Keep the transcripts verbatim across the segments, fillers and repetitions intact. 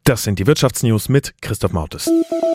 Das sind die Wirtschaftsnews mit Christoph Mautes.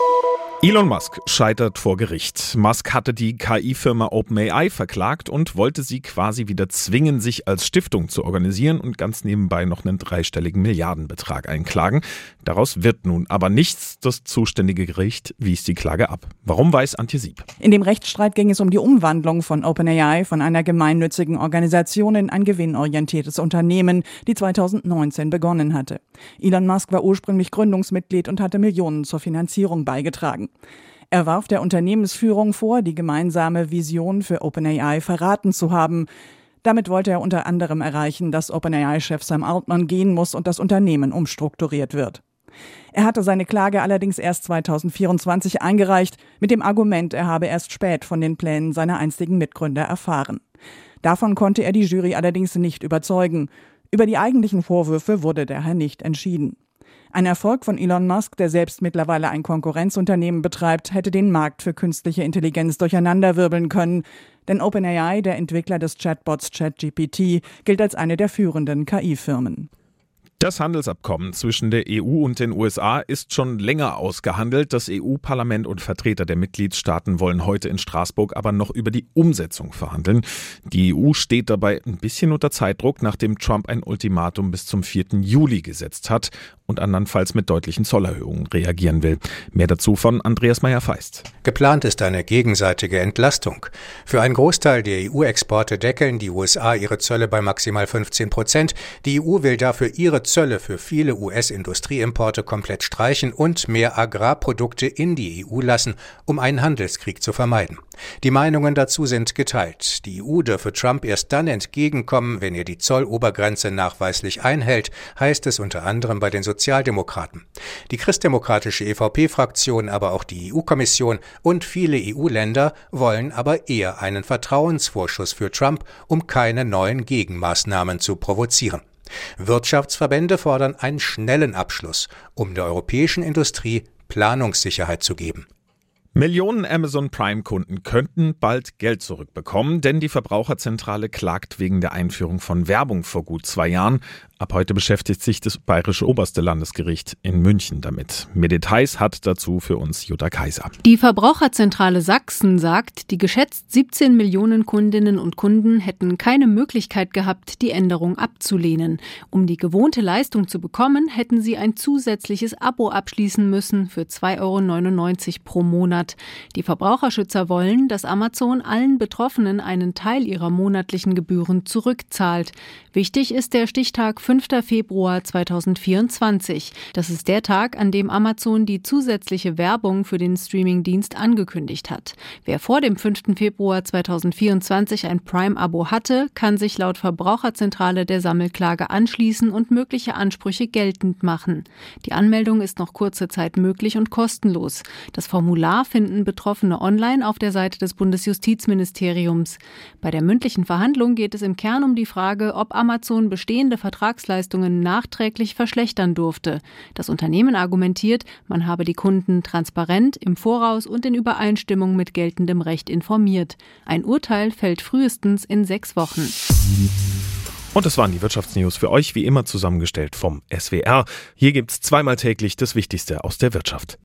Elon Musk scheitert vor Gericht. Musk hatte die K I-Firma OpenAI verklagt und wollte sie quasi wieder zwingen, sich als Stiftung zu organisieren und ganz nebenbei noch einen dreistelligen Milliardenbetrag einklagen. Daraus wird nun aber nichts. Das zuständige Gericht wies die Klage ab. Warum, weiß Antje Sieb. In dem Rechtsstreit ging es um die Umwandlung von OpenAI von einer gemeinnützigen Organisation in ein gewinnorientiertes Unternehmen, die zweitausendneunzehn begonnen hatte. Elon Musk war ursprünglich Gründungsmitglied und hatte Millionen zur Finanzierung beigetragen. Er warf der Unternehmensführung vor, die gemeinsame Vision für OpenAI verraten zu haben. Damit wollte er unter anderem erreichen, dass OpenAI-Chef Sam Altman gehen muss und das Unternehmen umstrukturiert wird. Er hatte seine Klage allerdings erst zweitausendvierundzwanzig eingereicht, mit dem Argument, er habe erst spät von den Plänen seiner einstigen Mitgründer erfahren. Davon konnte er die Jury allerdings nicht überzeugen. Über die eigentlichen Vorwürfe wurde daher nicht entschieden. Ein Erfolg von Elon Musk, der selbst mittlerweile ein Konkurrenzunternehmen betreibt, hätte den Markt für künstliche Intelligenz durcheinanderwirbeln können. Denn OpenAI, der Entwickler des Chatbots ChatGPT, gilt als eine der führenden K I-Firmen. Das Handelsabkommen zwischen der E U und den U S A ist schon länger ausgehandelt. Das E U-Parlament und Vertreter der Mitgliedstaaten wollen heute in Straßburg aber noch über die Umsetzung verhandeln. Die E U steht dabei ein bisschen unter Zeitdruck, nachdem Trump ein Ultimatum bis zum vierten Juli gesetzt hat und andernfalls mit deutlichen Zollerhöhungen reagieren will. Mehr dazu von Andreas Meyer-Feist. Geplant ist eine gegenseitige Entlastung. Für einen Großteil der E U-Exporte deckeln die U S A ihre Zölle bei maximal fünfzehn Prozent. Die E U will dafür ihre Zölle für viele U S-Industrieimporte komplett streichen und mehr Agrarprodukte in die E U lassen, um einen Handelskrieg zu vermeiden. Die Meinungen dazu sind geteilt. Die E U dürfe Trump erst dann entgegenkommen, wenn er die Zollobergrenze nachweislich einhält, heißt es unter anderem bei den Sozialdemokraten. Die christdemokratische E V P-Fraktion, aber auch die E U-Kommission und viele E U-Länder wollen aber eher einen Vertrauensvorschuss für Trump, um keine neuen Gegenmaßnahmen zu provozieren. Wirtschaftsverbände fordern einen schnellen Abschluss, um der europäischen Industrie Planungssicherheit zu geben. Millionen Amazon Prime-Kunden könnten bald Geld zurückbekommen, denn die Verbraucherzentrale klagt wegen der Einführung von Werbung vor gut zwei Jahren. Ab heute beschäftigt sich das Bayerische Oberste Landesgericht in München damit. Mehr Details hat dazu für uns Jutta Kaiser. Die Verbraucherzentrale Sachsen sagt, die geschätzt siebzehn Millionen Kundinnen und Kunden hätten keine Möglichkeit gehabt, die Änderung abzulehnen. Um die gewohnte Leistung zu bekommen, hätten sie ein zusätzliches Abo abschließen müssen für zwei Euro neunundneunzig pro Monat. Die Verbraucherschützer wollen, dass Amazon allen Betroffenen einen Teil ihrer monatlichen Gebühren zurückzahlt. Wichtig ist der Stichtag fünfter Februar zweitausendvierundzwanzig. Das ist der Tag, an dem Amazon die zusätzliche Werbung für den Streamingdienst angekündigt hat. Wer vor dem fünften Februar zweitausendvierundzwanzig ein Prime-Abo hatte, kann sich laut Verbraucherzentrale der Sammelklage anschließen und mögliche Ansprüche geltend machen. Die Anmeldung ist noch kurze Zeit möglich und kostenlos. Das Formular finden Betroffene online auf der Seite des Bundesjustizministeriums. Bei der mündlichen Verhandlung geht es im Kern um die Frage, ob Amazon bestehende Vertragsleistungen nachträglich verschlechtern durfte. Das Unternehmen argumentiert, man habe die Kunden transparent, im Voraus und in Übereinstimmung mit geltendem Recht informiert. Ein Urteil fällt frühestens in sechs Wochen. Und das waren die Wirtschaftsnews für euch, wie immer zusammengestellt vom S W R. Hier gibt's zweimal täglich das Wichtigste aus der Wirtschaft.